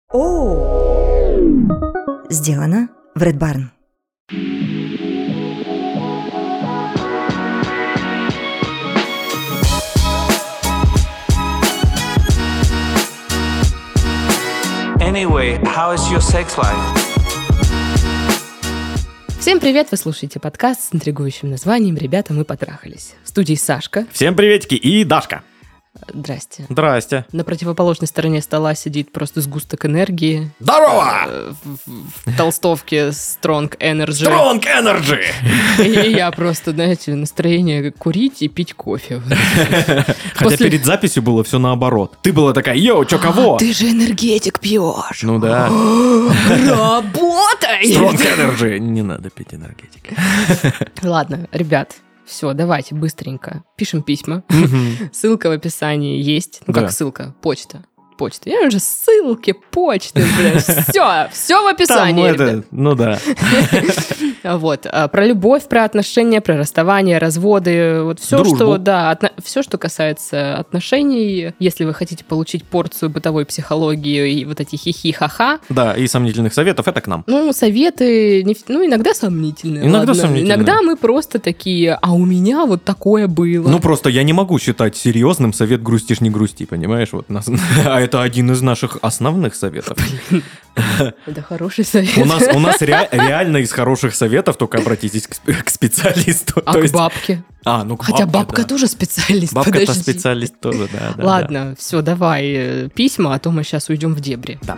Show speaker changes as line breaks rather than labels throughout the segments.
Сделано в Red Barn.
Anyway, how is your sex life?
Всем привет! Вы слушаете подкаст с интригующим названием «Ребята, мы потрахались». В студии Сашка.
Всем приветики и Дашка.
Здрасте.
Здрасте.
На противоположной стороне стола сидит просто сгусток энергии.
Здорово!
В толстовке Strong Energy.
Strong Energy!
И я просто, знаете, настроение курить и пить кофе.
Хотя перед записью было все наоборот. Ты была такая, йоу, чё, кого?
Ты же энергетик пьешь.
Ну да.
Работай!
Strong Energy. Не надо пить энергетик.
Ладно, ребят. Все, давайте быстренько. Пишем письма. Ссылка в описании есть. Ну, как ссылка? Почта. Я уже ссылки, почты, блядь. Все в описании.
Там ну да.
Вот. Про любовь, про отношения, про расставание, разводы. Вот все, что, да, все, что касается отношений. Если вы хотите получить порцию бытовой психологии и вот эти хихи-ха-ха.
Да, и сомнительных советов, это к нам.
Ну, советы, иногда сомнительные.
Иногда сомнительные.
Иногда мы просто такие, а у меня вот такое было.
Ну, просто я не могу считать серьезным совет «грустишь, не грусти», понимаешь? Вот нас... Это один из наших основных советов.
Это хороший совет.
У нас реально из хороших советов, только обратитесь к специалисту.
А к бабке? Хотя бабка тоже специалист.
Бабка-то специалист тоже, да.
Ладно, все, давай письма, а то мы сейчас уйдем в дебри.
Да.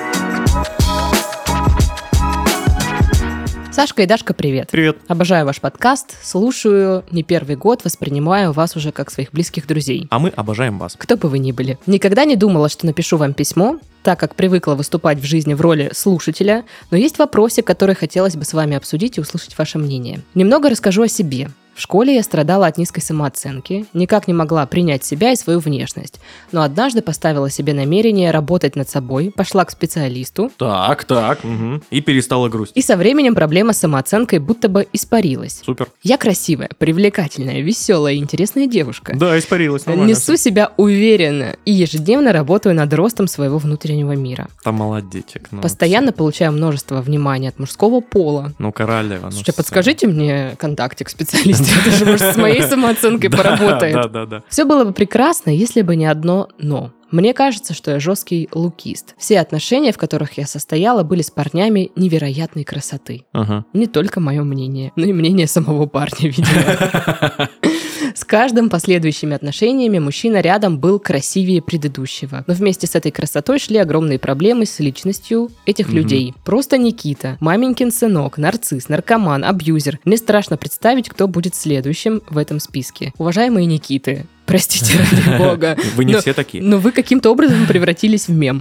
Сашка и Дашка, привет.
Привет.
Обожаю ваш подкаст, слушаю не первый год, воспринимаю вас уже как своих близких друзей.
А мы обожаем вас.
Кто бы вы ни были. Никогда не думала, что напишу вам письмо, так как привыкла выступать в жизни в роли слушателя, но есть вопросик, который хотелось бы с вами обсудить и услышать ваше мнение. Немного расскажу о себе. В школе я страдала от низкой самооценки, никак не могла принять себя и свою внешность, но однажды поставила себе намерение работать над собой, пошла к специалисту.
Так, угу. И перестала грустить.
И со временем проблема с самооценкой будто бы испарилась.
Супер.
Я красивая, привлекательная, веселая и интересная девушка.
Да, испарилась, нормально.
Несу себя уверенно и ежедневно работаю над ростом своего внутреннего мира.
Там молодечек.
Постоянно получаю множество внимания от мужского пола.
Ну, королева.
Слушайте, подскажите мне контактик специалиста. Это же, может, с моей самооценкой поработает.
Да. Все
было бы прекрасно, если бы не одно «но». Мне кажется, что я жесткий лукист. Все отношения, в которых я состояла, были с парнями невероятной красоты. Не только мое мнение, но и мнение самого парня, видимо. С каждым последующими отношениями мужчина рядом был красивее предыдущего. Но вместе с этой красотой шли огромные проблемы с личностью этих людей. Просто Никита, маменькин сынок, нарцисс, наркоман, абьюзер. Мне страшно представить, кто будет следующим в этом списке. Уважаемые Никиты, простите, ради бога.
Вы не все такие.
Но вы каким-то образом превратились в мем.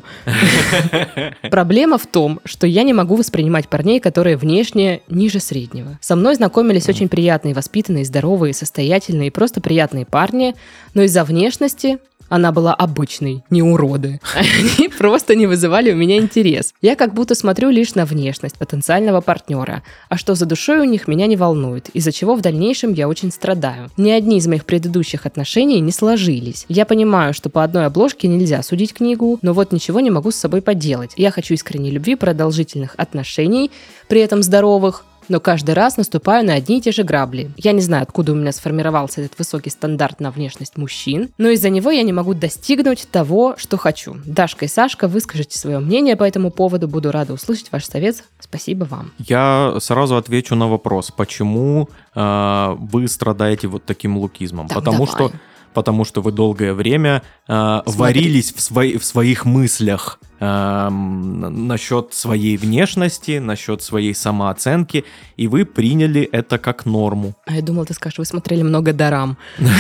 Проблема в том, что я не могу воспринимать парней, которые внешне ниже среднего. Со мной знакомились очень приятные, воспитанные, здоровые, состоятельные, просто приятные парни, но из-за внешности... Она была обычной, не уроды. Они просто не вызывали у меня интерес. Я как будто смотрю лишь на внешность потенциального партнера. А что за душой у них, меня не волнует, из-за чего в дальнейшем я очень страдаю. Ни одни из моих предыдущих отношений не сложились. Я понимаю, что по одной обложке нельзя судить книгу, но вот ничего не могу с собой поделать. Я хочу искренней любви, продолжительных отношений, при этом здоровых, но каждый раз наступаю на одни и те же грабли. Я не знаю, откуда у меня сформировался этот высокий стандарт на внешность мужчин, но из-за него я не могу достигнуть того, что хочу. Дашка и Сашка, выскажите свое мнение по этому поводу. Буду рада услышать ваш совет. Спасибо вам.
Я сразу отвечу на вопрос, почему вы страдаете вот таким лукизмом. Потому что вы долгое время варились в своих мыслях насчет своей внешности, насчет своей самооценки, и вы приняли это как норму.
А я думала, ты скажешь, вы смотрели много дорам.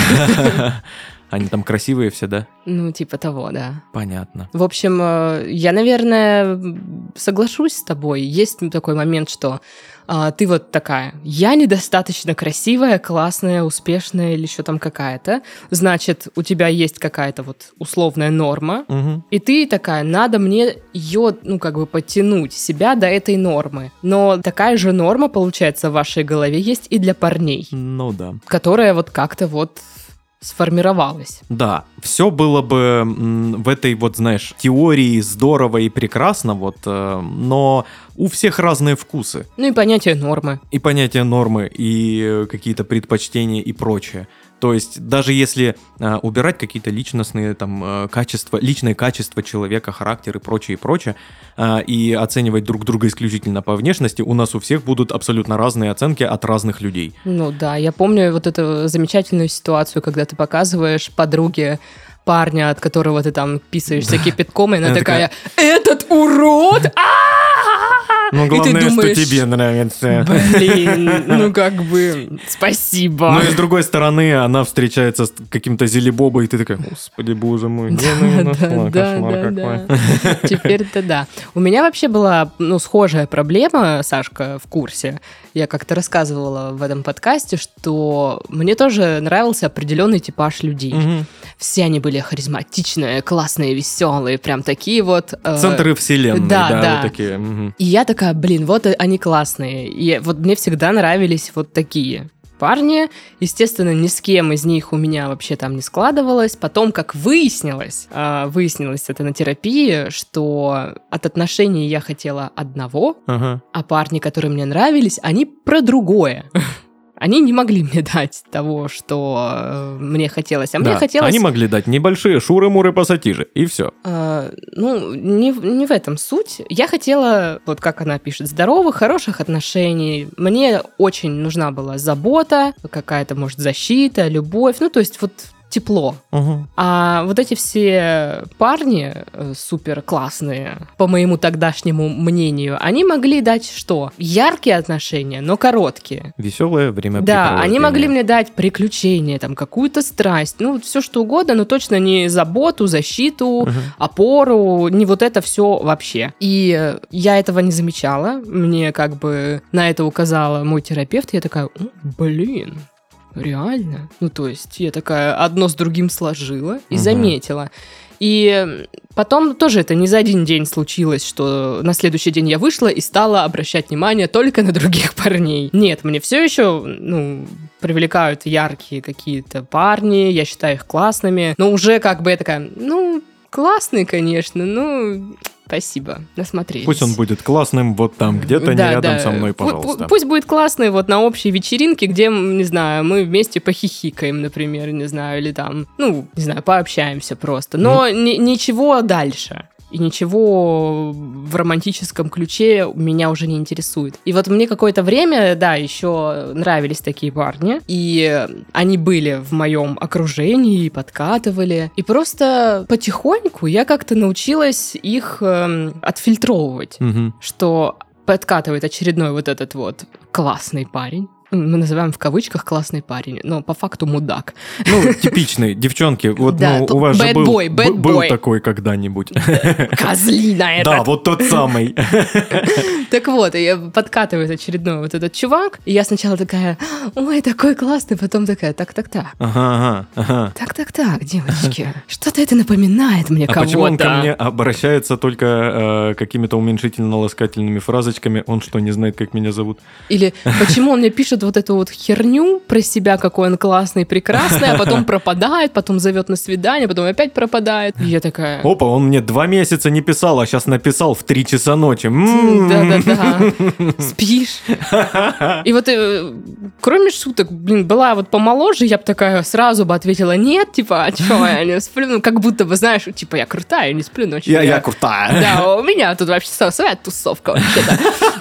Они там красивые все, да?
Ну, типа того, да.
Понятно.
В общем, я, наверное, соглашусь с тобой. Есть такой момент, что ты вот такая, я недостаточно красивая, классная, успешная или еще там какая-то. Значит, у тебя есть какая-то вот условная норма, и ты такая, надо мне ее, подтянуть себя до этой нормы. Но такая же норма, получается, в вашей голове есть и для парней.
Ну да.
Которая вот как-то вот сформировалось.
Да, все было бы в этой вот, знаешь, теории здорово и прекрасно, вот, но у всех разные вкусы.
Ну и понятие нормы.
И понятие нормы, и какие-то предпочтения и прочее. То есть даже если убирать какие-то личностные там качества, личные качества человека, характер и прочее, и оценивать друг друга исключительно по внешности, у нас у всех будут абсолютно разные оценки от разных людей.
Ну да, я помню вот эту замечательную ситуацию, когда ты показываешь подруге парня, от которого ты там писаешься кипятком, и она такая: «Этот урод!
Ну, главное,
и ты думаешь,
что тебе нравится.
Блин, ну как бы, спасибо.
Ну и с другой стороны, она встречается с каким-то зелебобой, и ты такая: господи, боже мой, где она его нашла? Кошмар какой.
Теперь-то да. У меня вообще была, схожая проблема, Сашка в курсе. Я как-то рассказывала в этом подкасте, что мне тоже нравился определенный типаж людей. Все они были харизматичные, классные, веселые, прям такие вот...
Центры вселенной, да, вот такие.
И я такая, блин, вот они классные. И вот мне всегда нравились вот такие парни. Естественно, ни с кем из них у меня вообще там не складывалось. Потом, как выяснилось это на терапии, что от отношений я хотела одного, а парни, которые мне нравились, они про другое. Они не могли мне дать того, что мне хотелось. А мне хотелось...
Они могли дать небольшие шуры-муры-пассатижи, и все.
Не в этом суть. Я хотела, вот как она пишет, здоровых, хороших отношений. Мне очень нужна была забота, какая-то, может, защита, любовь. Ну, то есть вот тепло. А вот эти все парни супер классные, по моему тогдашнему мнению, они могли дать что? Яркие отношения, но короткие.
Веселое время.
Да, они могли мне дать приключения, там, какую-то страсть, все что угодно, но точно не заботу, защиту, опору, не вот это все вообще. И я этого не замечала, мне как бы на это указала мой терапевт, и я такая: блин, реально? Ну, то есть я такая одно с другим сложила и заметила. И потом тоже это не за один день случилось, что на следующий день я вышла и стала обращать внимание только на других парней. Нет, мне все еще, привлекают яркие какие-то парни, я считаю их классными, но уже как бы я такая, классный, конечно, спасибо, насмотрелись.
Пусть он будет классным вот там, где-то не рядом со мной, пожалуйста.
Пусть будет классный вот на общей вечеринке, где, не знаю, мы вместе похихикаем, например, не знаю, или там, пообщаемся просто. Но ничего дальше. И ничего в романтическом ключе меня уже не интересует. И вот мне какое-то время, да, еще нравились такие парни, и они были в моем окружении, подкатывали. И просто потихоньку я как-то научилась их отфильтровывать, что подкатывает очередной вот этот вот классный парень. Мы называем в кавычках классный парень, но по факту мудак.
Типичный, девчонки, вот,
да,
у вас же был
boy.
такой когда-нибудь.
Козлина этот.
Да, вот тот самый.
Так вот, и подкатывает очередной вот этот чувак, и я сначала такая: ой, такой классный, потом такая: так-так-так.
Ага.
Так-так-так, девочки, что-то это напоминает мне кого-то.
А почему он ко мне обращается только какими-то уменьшительно-ласкательными фразочками? Он что, не знает, как меня зовут?
Или почему он мне пишет вот эту вот херню про себя, какой он классный, прекрасный, а потом пропадает, потом зовет на свидание, потом опять пропадает. И я такая...
Опа, он мне 2 месяца не писал, а сейчас написал в 3 часа ночи.
Да-да-да. Спишь? И вот, кроме шуток, была вот помоложе, я бы такая сразу бы ответила: нет, типа, а чё, я не сплю? Как будто бы, знаешь, типа, я крутая, я не сплю ночью.
Я крутая.
Да, у меня тут вообще своя тусовка вообще-то.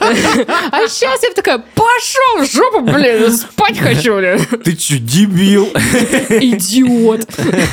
А сейчас я такая: пошел в жопу, блин, спать хочу, блин.
Ты чё, дебил?
Идиот.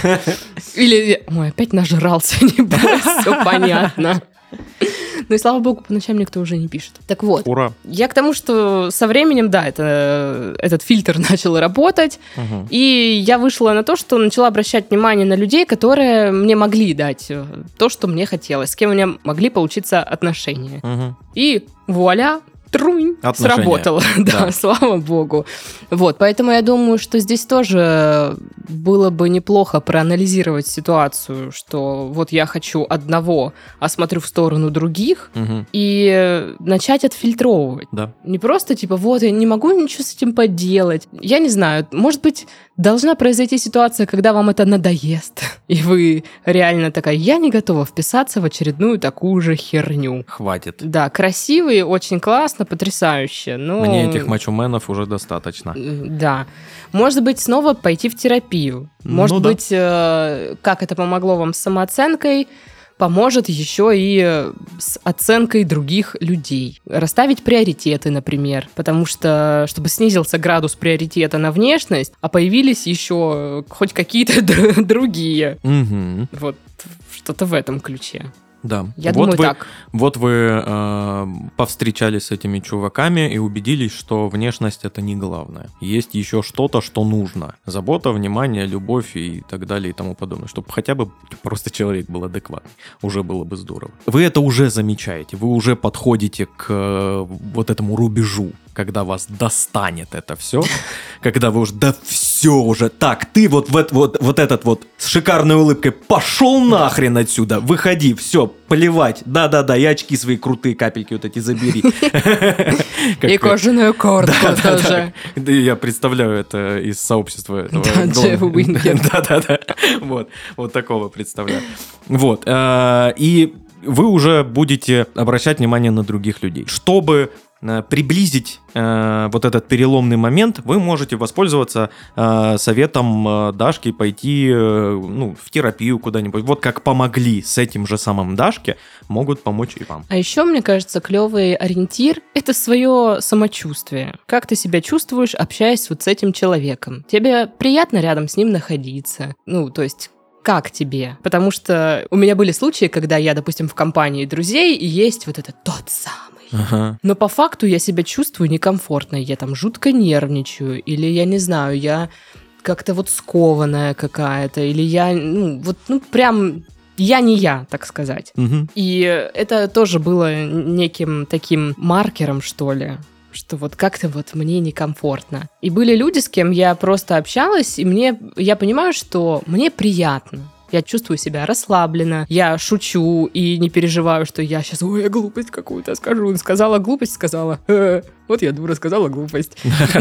Или, ой, опять нажрался, небось, все понятно. Ну и слава богу, по ночам никто уже не пишет. Так вот,
ура.
Я к тому, что со временем, да, этот фильтр начал работать, и я вышла на то, что начала обращать внимание на людей, которые мне могли дать то, что мне хотелось, с кем у меня могли получиться отношения. И вуаля, трунь,
Отношения.
сработало. Да, слава богу. Вот, поэтому я думаю, что здесь тоже было бы неплохо проанализировать ситуацию, что вот я хочу одного, а смотрю в сторону других, и начать отфильтровывать.
Да.
Не просто типа, вот, я не могу ничего с этим поделать. Я не знаю, может быть, должна произойти ситуация, когда вам это надоест, и вы реально такая, я не готова вписаться в очередную такую же херню.
Хватит.
Да, красивый, очень классно, потрясающе, но...
Мне этих мачо-менов уже достаточно.
Да. Может быть, снова пойти в терапию. Может быть, как это помогло вам с самооценкой, поможет еще и с оценкой других людей. Расставить приоритеты, например, потому что, чтобы снизился градус приоритета на внешность, а появились еще хоть какие-то другие. Вот что-то в этом ключе.
Да.
Я думаю, так.
Вот вы повстречались с этими чуваками и убедились, что внешность — это не главное. Есть еще что-то, что нужно. Забота, внимание, любовь и так далее и тому подобное. Чтобы хотя бы просто человек был адекватный. Уже было бы здорово. Вы это уже замечаете. Вы уже подходите к вот этому рубежу, когда вас достанет это все, когда вы уже, да все уже, так, ты вот этот вот с шикарной улыбкой пошел нахрен отсюда, выходи, все, поливать, да-да-да, и очки свои крутые, капельки вот эти забери.
И кожаную куртку тоже.
Я представляю это из сообщества.
Да, Джефф Уинкер.
Да-да-да, вот такого представляю. Вот, и вы уже будете обращать внимание на других людей. Чтобы приблизить вот этот переломный момент, вы можете воспользоваться советом Дашки пойти в терапию куда-нибудь. Вот как помогли с этим же самым Дашке, могут помочь и вам.
А еще, мне кажется, клевый ориентир — это свое самочувствие. Как ты себя чувствуешь, общаясь вот с этим человеком? Тебе приятно рядом с ним находиться? То есть... Как тебе? Потому что у меня были случаи, когда я, допустим, в компании друзей, и есть вот этот тот самый.
Ага.
Но по факту я себя чувствую некомфортно. Я там жутко нервничаю. Или, я не знаю, я как-то вот скованная какая-то. Или я, прям... Я не я, так сказать.
Угу.
И это тоже было неким таким маркером, что ли, что вот как-то вот мне некомфортно. И были люди, с кем я просто общалась, и я понимаю, что мне приятно. Я чувствую себя расслабленно, я шучу и не переживаю, что я сейчас, я глупость какую-то скажу. Сказала глупость, сказала. Вот я дура, сказала глупость.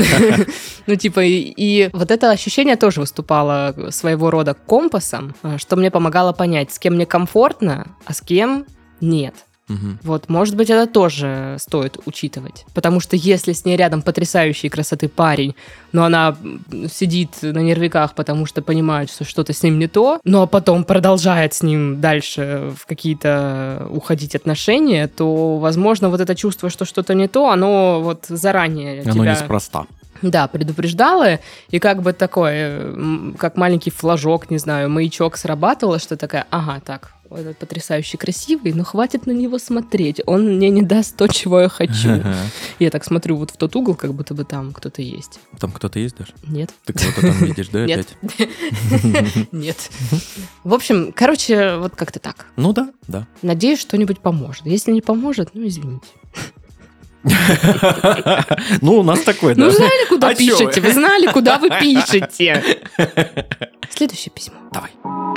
И вот это ощущение тоже выступало своего рода компасом, что мне помогало понять, с кем мне комфортно, а с кем нет. Вот, может быть, это тоже стоит учитывать. Потому что если с ней рядом потрясающей красоты парень, но она сидит на нервиках, потому что понимает, что что-то с ним не то, но потом продолжает с ним дальше в какие-то уходить отношения, то, возможно, вот это чувство, что что-то не то, оно вот заранее
оно
тебя...
неспроста.
Да, предупреждала, и как бы такое, как маленький флажок, не знаю, маячок срабатывало, что такая, ага, так, этот потрясающе красивый, но хватит на него смотреть, он мне не даст то, чего я хочу. Я так смотрю вот в тот угол, как будто бы там кто-то есть.
Там кто-то есть даже?
Нет.
Ты кого-то там видишь, да, опять?
Нет. В общем, короче, вот как-то так.
Ну да.
Надеюсь, что-нибудь поможет. Если не поможет, извините.
У нас такой, да.
Ну, знали, куда пишете? Вы знали, куда вы пишете? Следующее письмо.
Давай.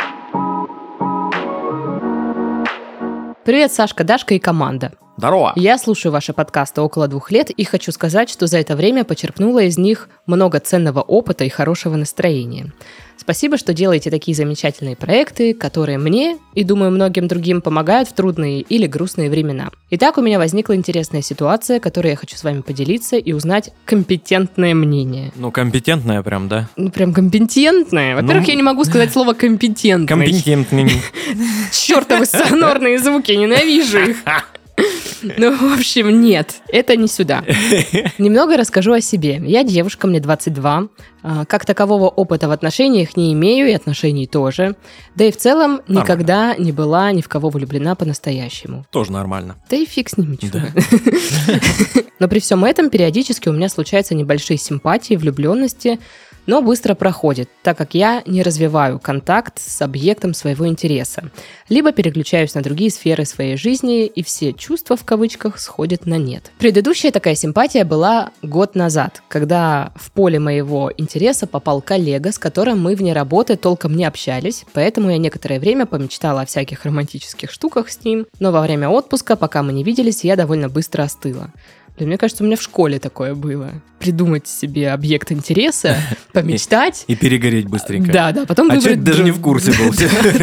Привет, Сашка, Дашка и команда.
Здорово.
Я слушаю ваши подкасты около 2 лет и хочу сказать, что за это время почерпнула из них много ценного опыта и хорошего настроения. Спасибо, что делаете такие замечательные проекты, которые мне и, думаю, многим другим помогают в трудные или грустные времена. Итак, у меня возникла интересная ситуация, которой я хочу с вами поделиться и узнать компетентное мнение.
Компетентное прям, да?
Прям компетентное? Во-первых, я не могу сказать слово компетентный.
Компетентный.
Чёртовы сонорные звуки, ненавижу их. В общем, нет, это не сюда. Немного расскажу о себе. Я девушка, мне 22. Как такового опыта в отношениях не имею, и отношений тоже. Да и в целом никогда не была ни в кого влюблена по-настоящему.
Тоже нормально.
Да и фиг с ним, ничего. Но при всем этом периодически у меня случаются небольшие симпатии, влюбленности но быстро проходит, так как я не развиваю контакт с объектом своего интереса, либо переключаюсь на другие сферы своей жизни, и все чувства в кавычках сходят на нет. Предыдущая такая симпатия была год назад, когда в поле моего интереса попал коллега, с которым мы вне работы толком не общались, поэтому я некоторое время помечтала о всяких романтических штуках с ним, но во время отпуска, пока мы не виделись, я довольно быстро остыла. Мне кажется, у меня в школе такое было. Придумать себе объект интереса, помечтать.
И перегореть быстренько.
Да, потом выбрать...
человек даже не в курсе был.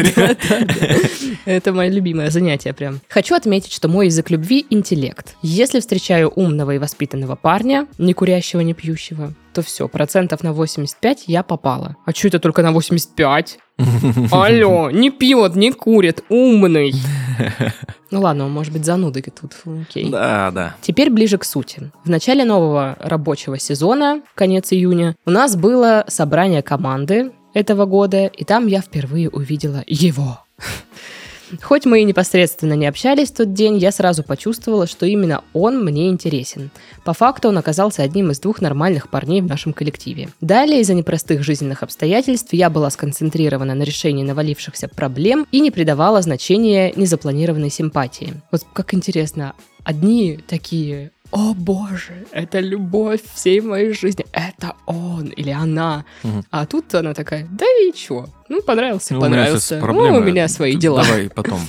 Это мое любимое занятие прям. Хочу отметить, что мой язык любви – интеллект. Если встречаю умного и воспитанного парня, не курящего, не пьющего, то все, 85% я попала. А что это только на 85%? Алло, не пьет, не курит, умный. Ну ладно, он может быть занудой тут, окей.
Да.
Теперь ближе к сути. В начале нового рабочего сезона, конец июня, у нас было собрание команды этого года, и там я впервые увидела его. Хоть мы и непосредственно не общались в тот день, я сразу почувствовала, что именно он мне интересен. По факту он оказался одним из 2 нормальных парней в нашем коллективе. Далее, из-за непростых жизненных обстоятельств, я была сконцентрирована на решении навалившихся проблем и не придавала значения незапланированной симпатии. Вот как интересно, одни такие... О боже, это любовь всей моей жизни, это он или она. А тут она такая, да и чё, понравился. У меня свои дела.
Давай потом.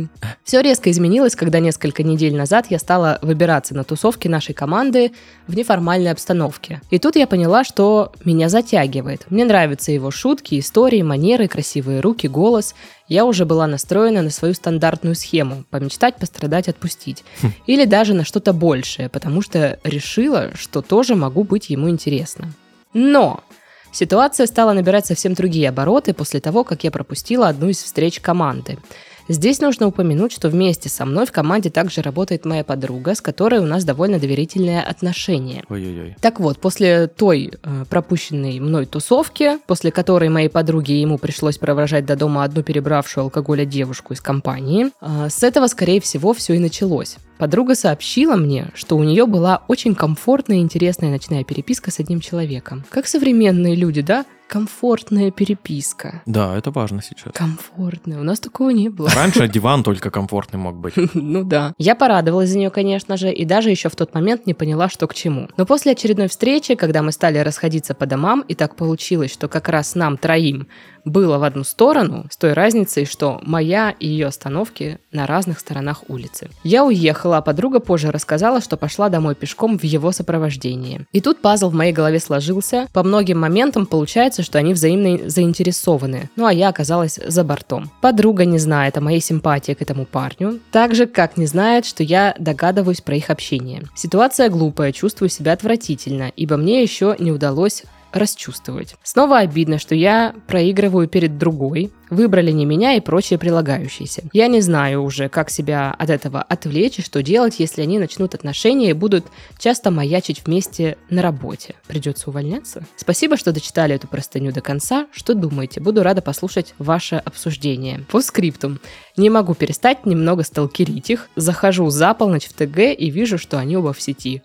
Все резко изменилось, когда несколько недель назад я стала выбираться на тусовки нашей команды в неформальной обстановке. И тут я поняла, что меня затягивает. Мне нравятся его шутки, истории, манеры, красивые руки, голос. Я уже была настроена на свою стандартную схему – помечтать, пострадать, отпустить. Или даже на что-то большее, потому что решила, что тоже могу быть ему интересна. Но ситуация стала набирать совсем другие обороты после того, как я пропустила одну из встреч команды. Здесь нужно упомянуть, что вместе со мной в команде также работает моя подруга, с которой у нас довольно доверительные отношения.
Ой-ой-ой.
Так вот, после той пропущенной мной тусовки, после которой моей подруге ему пришлось провожать до дома одну перебравшую алкоголя девушку из компании, с этого, скорее всего, все и началось. Подруга сообщила мне, что у нее была очень комфортная и интересная ночная переписка с одним человеком. Как современные люди, да? Комфортная переписка.
Да, это важно сейчас.
Комфортная. У нас такого не было.
Раньше диван только комфортный мог быть.
Ну да. Я порадовалась за нее, конечно же, и даже еще в тот момент не поняла, что к чему. Но после очередной встречи, когда мы стали расходиться по домам, и так получилось, что как раз нам троим было в одну сторону, с той разницей, что моя и ее остановки на разных сторонах улицы. Я уехала, а подруга позже рассказала, что пошла домой пешком в его сопровождении. И тут пазл в моей голове сложился. По многим моментам получается, что они взаимно заинтересованы. Ну а я оказалась за бортом. Подруга не знает о моей симпатии к этому парню, так же, как не знает, что я догадываюсь про их общение. Ситуация глупая, чувствую себя отвратительно, ибо мне еще не удалось расчувствовать. Снова обидно, что я проигрываю перед другой, выбрали не меня и прочие прилагающиеся. Я не знаю уже, как себя от этого отвлечь и что делать, если они начнут отношения и будут часто маячить вместе на работе. Придется увольняться? Спасибо, что дочитали эту простыню до конца. Что думаете? Буду рада послушать ваше обсуждение. По скриптум. Не могу перестать немного сталкерить их. Захожу за полночь в ТГ и вижу, что они оба в сети.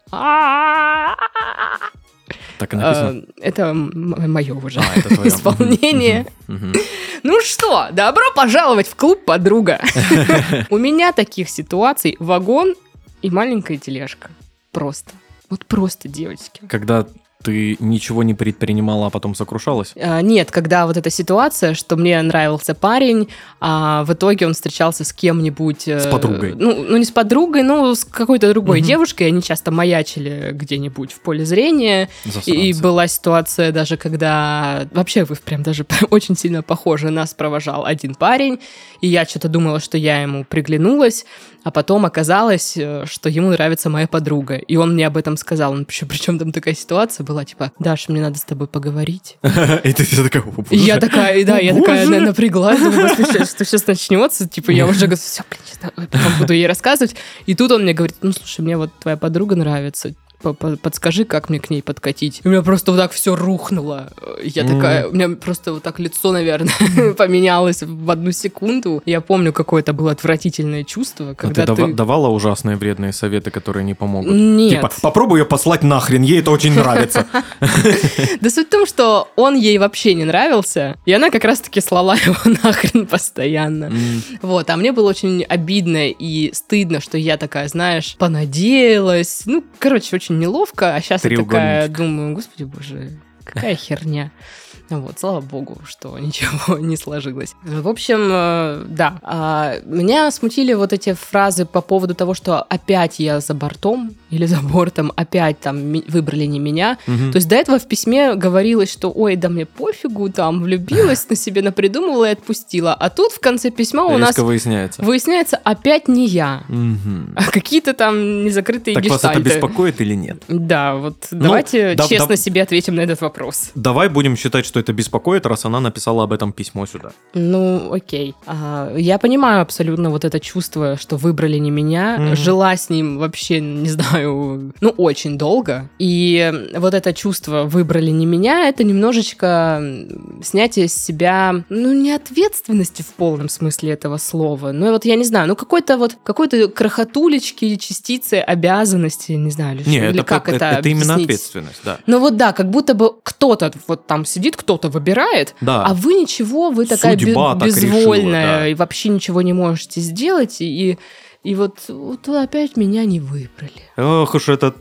Так и написано?
Это мое уже
это
исполнение. Ну что, добро пожаловать в клуб, подруга. У меня таких ситуаций вагон и маленькая тележка. Просто. Вот просто, девочки.
Когда ты ничего не предпринимала, а потом сокрушалась?
Нет, когда вот эта ситуация, что мне нравился парень, а в итоге он встречался с кем-нибудь...
С подругой.
Ну, не с подругой, но с какой-то другой девушкой. Они часто маячили где-нибудь в поле зрения. И была ситуация даже, когда... Вообще, вы прям даже очень сильно похожи. Нас провожал один парень, и я что-то думала, что я ему приглянулась, а потом оказалось, что ему нравится моя подруга. И он мне об этом сказал. Причем там такая ситуация была, типа, Даша, мне надо с тобой поговорить.
И ты такая,
я такая, напряглась, думаю, что сейчас начнется. Типа, я уже говорю, все, потом буду ей рассказывать. И тут он мне говорит, ну, слушай, мне вот твоя подруга нравится. подскажи, как мне к ней подкатить. У меня просто вот так все рухнуло. Я такая, у меня просто вот так лицо, наверное, поменялось в одну секунду. Я помню, какое это было отвратительное чувство, когда
ты давала ужасные вредные советы, которые не помогут?
Нет.
Типа, попробуй ее послать нахрен, ей это очень нравится.
Да суть в том, что он ей вообще не нравился, и она как раз-таки слала его нахрен постоянно. Вот, а мне было очень обидно и стыдно, что я такая, знаешь, понадеялась. Ну, короче, очень неловко, а сейчас я такая думаю, господи боже, какая херня. Вот, слава богу, что ничего не сложилось. В общем, да. Меня смутили вот эти фразы по поводу того, что опять я за бортом или за бортом, опять там выбрали не меня. То есть до этого в письме говорилось, что ой, да мне пофигу, там влюбилась, на себе напридумывала и отпустила. А тут в конце письма у нас выясняется опять не я, а какие-то там незакрытые гештальты.
Так вас это беспокоит или нет?
Да, вот давайте честно себе ответим на этот вопрос.
Давай будем считать, что это беспокоит, раз она написала об этом письмо сюда.
Ну, окей. Я понимаю абсолютно вот это чувство, что выбрали не меня. Жила с ним вообще, не знаю, ну, очень долго. И вот это чувство «выбрали не меня» — это немножечко снятие с себя, ну, не ответственности в полном смысле этого слова. Ну, вот я не знаю, ну, какой-то крохотулечки, частицы обязанности, не знаю, или как это
это именно ответственность, да.
Ну, вот да, как будто бы кто-то вот там сидит, кто-то выбирает, а вы ничего, вы такая безвольная, да. И вообще ничего не можете сделать, и вот опять меня не выбрали.
Ох уж этот,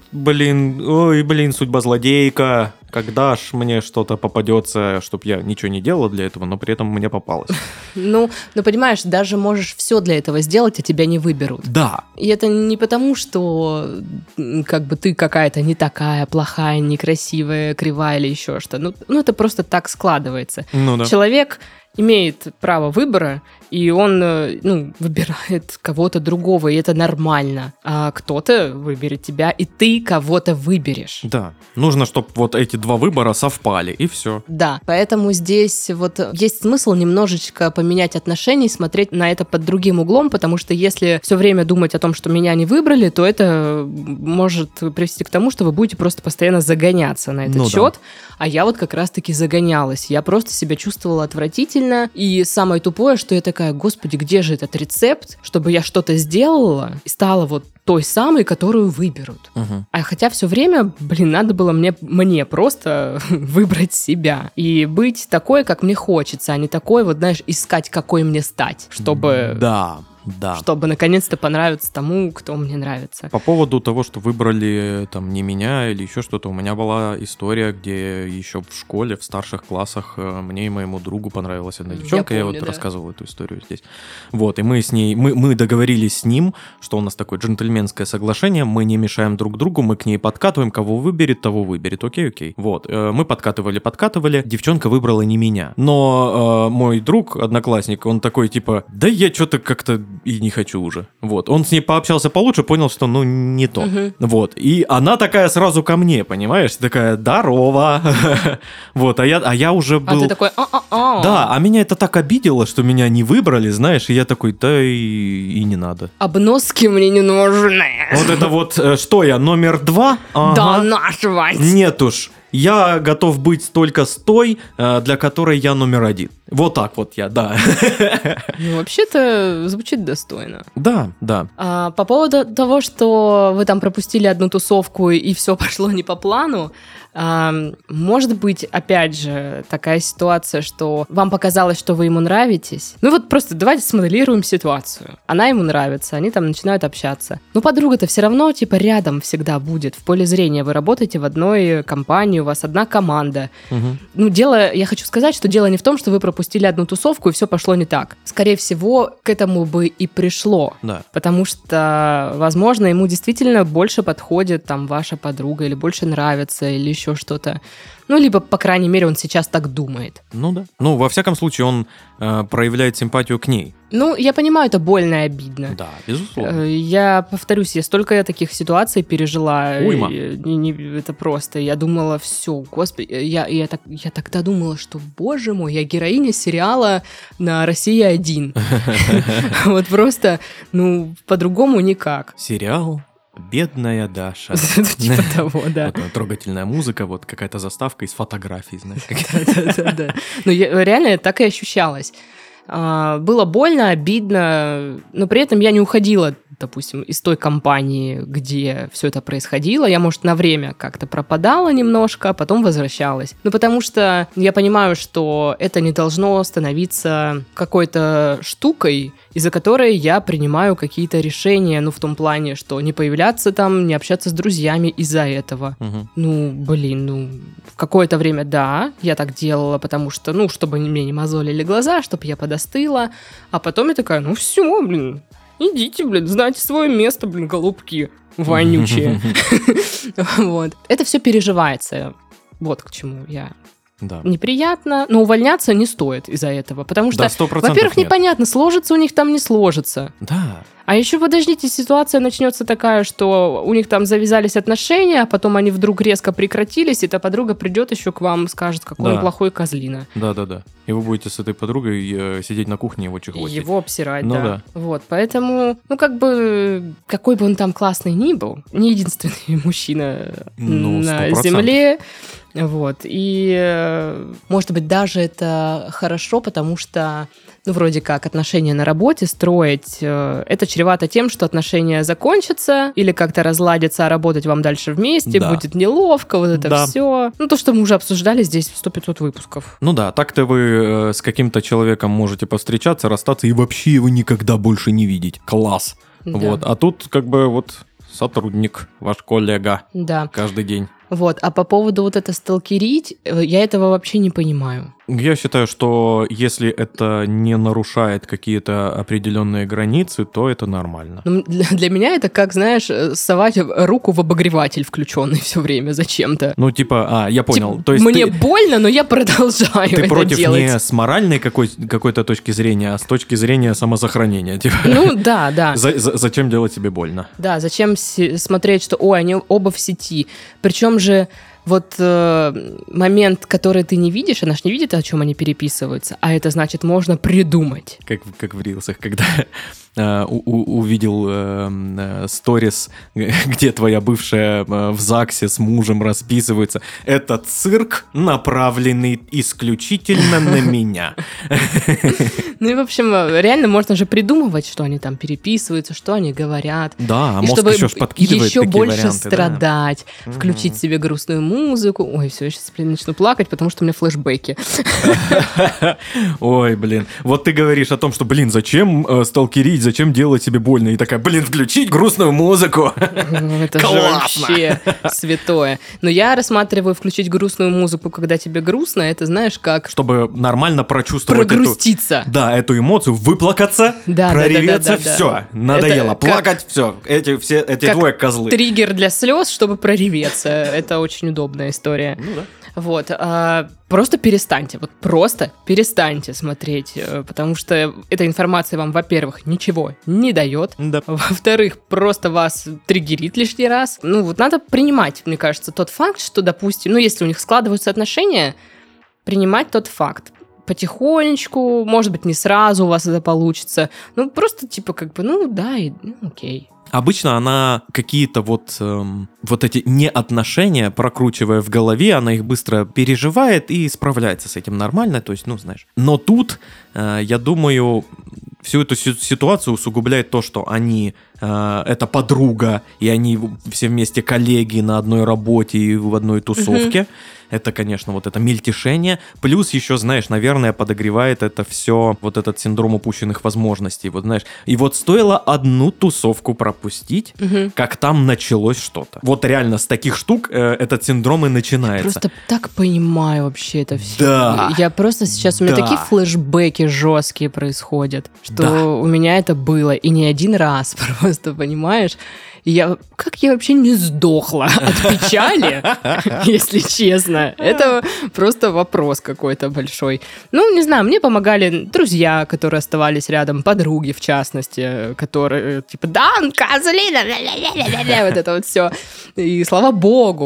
судьба злодейка. Когда ж мне что-то попадется, чтобы я ничего не делала для этого, но при этом мне попалось.
Ну, понимаешь, даже можешь все для этого сделать, а тебя не выберут.
Да.
И это не потому, что как бы ты какая-то не такая, плохая, некрасивая, кривая или еще что. Ну, это просто так складывается.
Ну, да.
Человек имеет право выбора, и он, выбирает кого-то другого, и это нормально. А кто-то выберет тебя, и ты кого-то выберешь.
Да. Нужно, чтобы вот эти два выбора совпали, и все.
Да, поэтому здесь вот есть смысл немножечко поменять отношения и смотреть на это под другим углом, потому что если все время думать о том, что меня не выбрали, то это может привести к тому, что вы будете просто постоянно загоняться на этот счет. Да. А я вот как раз-таки загонялась. Я просто себя чувствовала отвратительно. И самое тупое, что я такая, господи, где же этот рецепт, чтобы я что-то сделала и стала вот той самой, которую выберут. А хотя все время, надо было мне просто выбрать себя и быть такой, как мне хочется, а не такой, вот, знаешь, искать, какой мне стать, чтобы...
Да.
Чтобы наконец-то понравиться тому, кто мне нравится.
По поводу того, что выбрали там не меня или еще что-то, у меня была история, где еще в школе, в старших классах мне и моему другу понравилась одна девчонка. Я вот рассказывал эту историю здесь. Вот, и мы с ней, мы договорились с ним, что у нас такое джентльменское соглашение, мы не мешаем друг другу, мы к ней подкатываем, кого выберет, того выберет. Окей. Вот, мы подкатывали, девчонка выбрала не меня. Но мой друг, одноклассник, он такой типа, да я что-то как-то и не хочу уже. Вот. Он с ней пообщался получше, понял, что не то. Вот. И она такая сразу ко мне, понимаешь? Такая, здорово. Вот. А я уже был...
А ты такой,
Да, а меня это так обидело, что меня не выбрали, знаешь, и я такой, да и не надо.
Обноски мне не нужны.
Вот это вот, что я, номер 2?
Да, нашивать.
Нет уж. Я готов быть только с той, для которой я номер 1. Вот так вот я, да.
Ну, вообще-то звучит достойно.
Да.
По поводу того, что вы там пропустили одну тусовку и все пошло не по плану, может быть, опять же, такая ситуация, что вам показалось, что вы ему нравитесь. Ну вот просто давайте смоделируем ситуацию. Она ему нравится, они там начинают общаться. Но подруга-то все равно типа рядом всегда будет, в поле зрения. Вы работаете в одной компании, у вас одна команда. Ну, я хочу сказать, что дело не в том, что вы пропустили одну тусовку и все пошло не так. Скорее всего, к этому бы и пришло.
Да.
Потому что, возможно, ему действительно больше подходит там ваша подруга или больше нравится, или еще что-то. Ну, либо, по крайней мере, он сейчас так думает.
Ну да. Ну, во всяком случае, он проявляет симпатию к ней.
Ну, я понимаю, это больно и обидно.
Да, безусловно.
Я повторюсь, я столько таких ситуаций пережила.
Уйма.
Это просто. Я думала, все, господи. Я тогда думала, что, боже мой, я героиня сериала на «Россия-1». Вот просто, по-другому никак.
Сериал Бедная Даша.
Типа того, да.
Вот трогательная музыка, вот какая-то заставка из фотографий, знаешь.
Да. Ну, реально так и ощущалось. Было больно, обидно, но при этом я не уходила, допустим, из той компании, где все это происходило. Я, может, на время как-то пропадала немножко, а потом возвращалась. Ну, потому что я понимаю, что это не должно становиться какой-то штукой, из-за которой я принимаю какие-то решения, ну, в том плане, что не появляться там, не общаться с друзьями из-за этого. В какое-то время, да, я так делала, потому что, ну, чтобы мне не мозолили глаза, чтобы я подостыла, а потом я такая, ну, все, идите, знайте свое место, голубки вонючие. Вот. Это все переживается. Вот к чему я...
Да.
Неприятно, но увольняться не стоит из-за этого, потому что,
Да,
во-первых, непонятно, сложится у них там, не сложится.
Да.
А еще, подождите, ситуация начнется такая, что у них там завязались отношения, а потом они вдруг резко прекратились, и та подруга придет еще к вам, скажет, какой он плохой козлина.
Да. И вы будете с этой подругой сидеть на кухне и его чехвостить.
Его обсирать,
Ну
да. Вот, поэтому, какой бы он там классный ни был, не единственный мужчина на
100%.
земле. Вот, и, может быть, даже это хорошо, потому что, вроде как, отношения на работе строить, это чревато тем, что отношения закончатся или как-то разладятся, а работать вам дальше вместе будет неловко, вот это все. То, что мы уже обсуждали здесь в 100-500 выпусков.
Ну да, так-то вы с каким-то человеком можете повстречаться, расстаться и вообще его никогда больше не видеть. Класс!
Да.
Вот, а тут сотрудник, ваш коллега.
Да.
Каждый день.
Вот, а по поводу вот это сталкерить, я этого вообще не понимаю.
Я считаю, что если это не нарушает какие-то определенные границы, то это нормально.
Для меня это как, знаешь, совать руку в обогреватель включенный все время зачем-то.
Я понял. То есть
мне больно, но я продолжаю это делать.
Ты против не с моральной какой-то точки зрения, а с точки зрения самосохранения.
Да.
Зачем делать себе больно?
Да, зачем смотреть, что, они оба в сети. Причем же момент, который ты не видишь, она ж не видит, о чем они переписываются, а это значит, можно придумать.
Как в рилсах, когда увидел сторис, где твоя бывшая в ЗАГСе с мужем расписывается. Это цирк, направленный исключительно на меня.
Ну и, в общем, реально можно же придумывать, что они там переписываются, что они говорят.
Да,
и
мозг
чтобы
еще ж подкидывает
еще
такие
больше
варианты,
страдать, включить себе грустную музыку. Ой, все, я сейчас начну плакать, потому что у меня флешбеки.
Ой, блин. Вот ты говоришь о том, что, зачем сталкерить, зачем делать себе больно? И такая, включить грустную музыку.
Это же вообще святое. Но я рассматриваю включить грустную музыку, когда тебе грустно, это знаешь как...
Чтобы нормально прочувствовать
прогруститься.
эту эмоцию, выплакаться, прореветься, все, надоело плакать, все, эти двое козлы.
Триггер для слез, чтобы прореветься. Это очень удобная история.
Ну да.
Вот, просто перестаньте смотреть, потому что эта информация вам, во-первых, ничего не дает, во-вторых, просто вас триггерит лишний раз. Надо принимать, мне кажется, тот факт, что, допустим, если у них складываются отношения, принимать тот факт. Потихонечку, может быть, не сразу у вас это получится, просто окей.
Обычно она какие-то эти неотношения, прокручивая в голове, она их быстро переживает и справляется с этим нормально, то есть, знаешь. Но тут, я думаю, всю эту ситуацию усугубляет то, что они, это подруга, и они все вместе коллеги на одной работе и в одной тусовке. Это, конечно, это мельтешение. Плюс еще, знаешь, наверное, подогревает это все, этот синдром упущенных возможностей. И стоило одну тусовку пропустить, как там началось что-то. Реально с таких штук этот синдром и начинается.
Просто так понимаю вообще это все.
Да.
Я просто сейчас, у меня такие флешбеки жесткие происходят, что у меня это было, и не один раз, просто, понимаешь? Как я вообще не сдохла от печали, если честно. Это просто вопрос какой-то большой. Не знаю, мне помогали друзья, которые оставались рядом, подруги, в частности, которые, козлина, вот это вот все. И слава богу.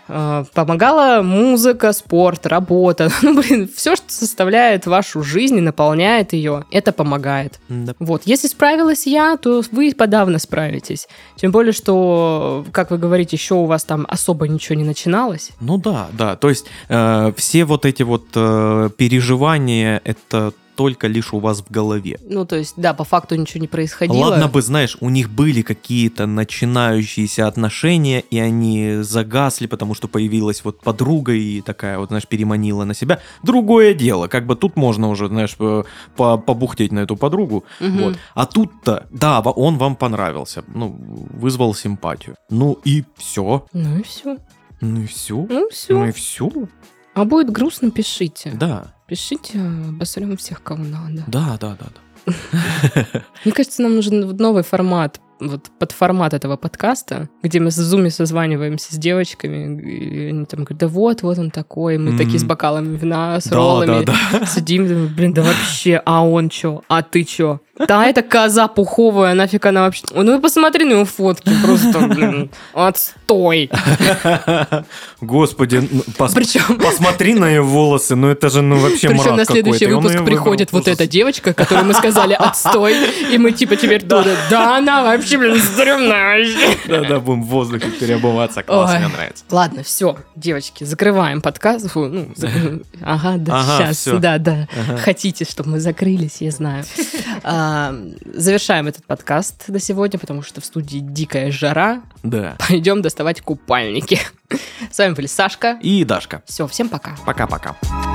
Помогала музыка, спорт, работа. Все, что составляет вашу жизнь и наполняет ее, это помогает.
Да.
Вот, если справилась я, то вы подавно справитесь. Тем более, что, как вы говорите, еще у вас там особо ничего не начиналось.
Ну да. То есть все вот эти вот переживания, это только лишь у вас в голове.
Ну, то есть, да, по факту ничего не происходило.
Ладно бы, знаешь, у них были какие-то начинающиеся отношения, и они загасли, потому что появилась вот подруга и такая вот, знаешь, переманила на себя. Другое дело, как бы тут можно уже, знаешь, побухтеть на эту подругу. Вот. А тут-то, да, он вам понравился, ну, вызвал симпатию. Ну и все.
Ну и все.
Ну и все.
Ну и все. А будет грустно, пишите.
Да.
Пишите, обосрем всех, кого надо.
Да.
Мне кажется, нам нужен новый формат, вот под формат этого подкаста, где мы в зуме созваниваемся с девочками, и они там говорят, да вот он такой, мы такие с бокалами вина, с роллами, сидим, думаем, блин, да вообще, а он чё, а ты чё? Да, это коза пуховая, нафиг она вообще... Ну, посмотри на его фотки, просто, блин, отстой.
Господи,
Причем...
посмотри на ее волосы, ну это же, ну вообще мрак какой-то.
Причем на следующий выпуск приходит вот эта девочка, которой мы сказали «отстой», и мы типа теперь туда, да, она вообще, блин, стрёмная вообще.
Да, будем в воздухе переобуваться, класс, мне нравится.
Ладно, все, девочки, закрываем подкаст. Ага, да, сейчас, да. Хотите, чтобы мы закрылись, я знаю. Завершаем этот подкаст на сегодня, потому что в студии дикая жара.
Да.
Пойдем доставать купальники. С вами были Сашка
и Дашка.
Все, всем пока.
Пока-пока.